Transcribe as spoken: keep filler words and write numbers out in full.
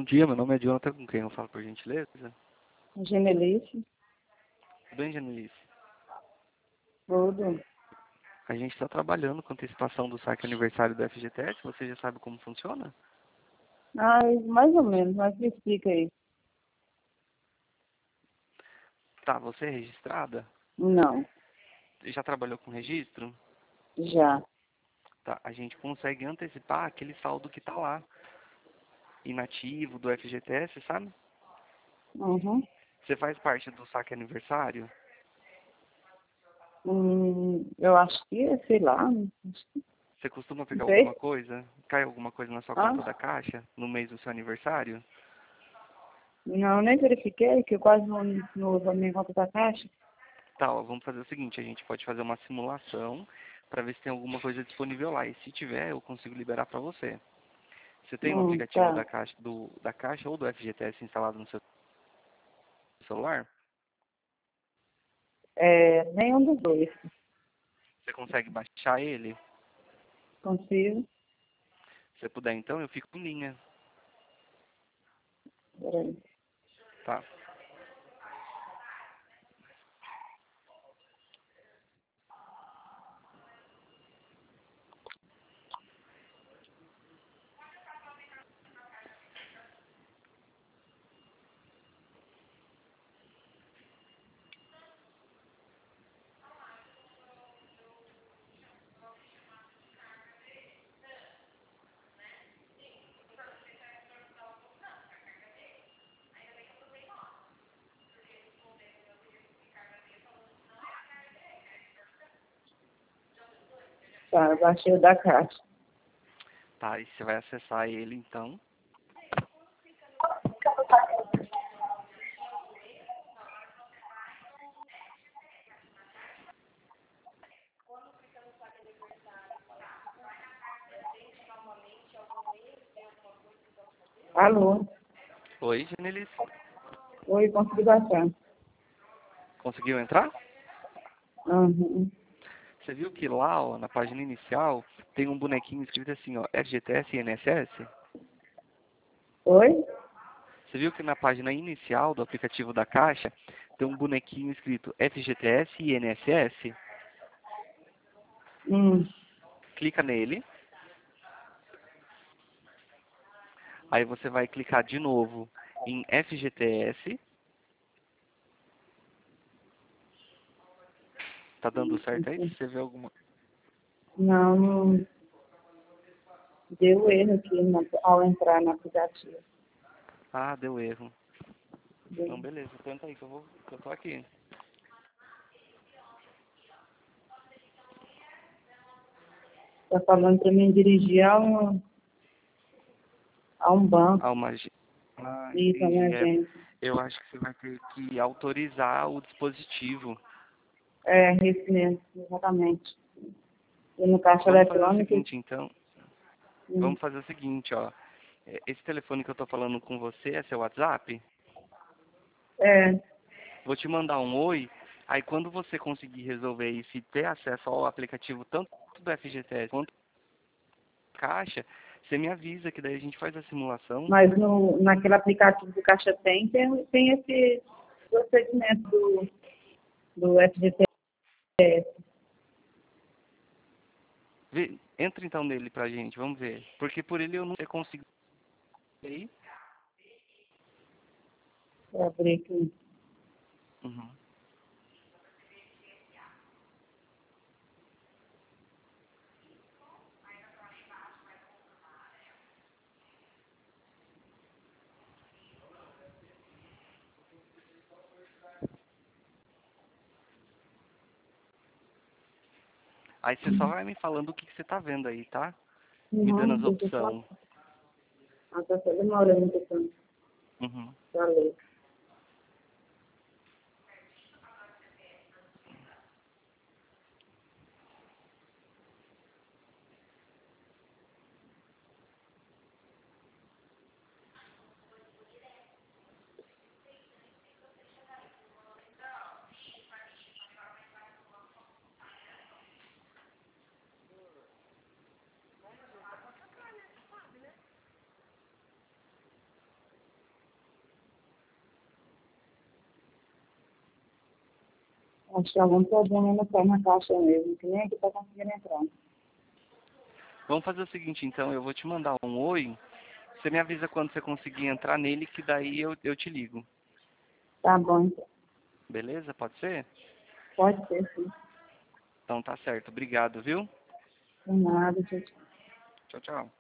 Bom dia, meu nome é Jonathan, com quem eu falo por gentileza? Genelice, Tudo bem, Janelice? tudo. A gente está trabalhando com antecipação do saque aniversário do F G T S, você já sabe como funciona? Ai, mais ou menos, mas me explica aí. Tá, você é registrada? Não, Já trabalhou com registro? já. Tá, a gente consegue antecipar aquele saldo que está lá, inativo do F G T S, sabe? Uhum. Você faz parte do saque aniversário? Hum, eu acho que, sei lá, não Você costuma pegar alguma sei. coisa? Cai alguma coisa na sua Ah, conta da Caixa no mês do seu aniversário? não, nem verifiquei, que eu quase não, não uso a minha conta da Caixa. Tá, ó, vamos fazer o seguinte, a gente pode fazer uma simulação para ver se tem alguma coisa disponível lá. E se tiver, eu consigo liberar para você. Você tem o Hum, aplicativo tá. da Caixa, do, da Caixa ou do F G T S instalado no seu celular? É, nenhum dos dois. Você consegue baixar ele? Consigo. Se você puder, então, eu fico em linha. Peraí. Tá. Tá, eu baixei o da Caixa. Tá, e você vai acessar ele, então. Alô? Oi, Genelice. Oi, consegui baixar. Conseguiu entrar? Uhum. Você viu que lá, ó, na página inicial, tem um bonequinho escrito assim, ó, F G T S e I N S S? Oi? Você viu que na página inicial do aplicativo da Caixa tem um bonequinho escrito F G T S e I N S S? Hum, Clica nele. Aí você vai clicar de novo em F G T S. Tá dando certo aí? Se você vê alguma... não, não deu erro aqui na- ao entrar no aplicativo. Ah, deu erro. Deu. Então beleza, tenta aí que eu, vou... que eu tô aqui. Tá falando para mim dirigir a um, a um banco. Ah, uma... ag- Ah, Isso, a uma entendi. É, agência. eu acho que você vai ter que autorizar o dispositivo. É, esse mesmo, exatamente. E no caixa Vamos fazer o eletrônico, seguinte, então. hum, Vamos fazer o seguinte, ó. É, esse telefone que eu tô falando com você é seu WhatsApp? é, Vou te mandar um oi. Aí quando você conseguir resolver isso e ter acesso ao aplicativo tanto do F G T S quanto da Caixa, você me avisa que daí a gente faz a simulação. mas no, naquele aplicativo do Caixa Tem, tem, tem esse procedimento do, do F G T S. Vê, entra então nele pra gente, vamos ver. Porque por ele eu não sei conseguir. Aí. Vou abrir aqui. Uhum. Aí você só vai me falando o que, que você tá vendo aí, tá? Me dando Uhum, as deixa eu só. opções. Ah, tá só demorando um pouquinho. Uhum. Valeu. Acho que é algum problema no pé na caixa mesmo, que nem aqui tá conseguindo entrar. Vamos fazer o seguinte, então, eu vou te mandar um oi. Você me avisa quando você conseguir entrar nele, que daí eu, eu te ligo. Tá bom, então. Beleza? Pode ser? Pode ser, sim. Então tá certo. Obrigado, viu? De nada, tchau, tchau. Tchau, tchau.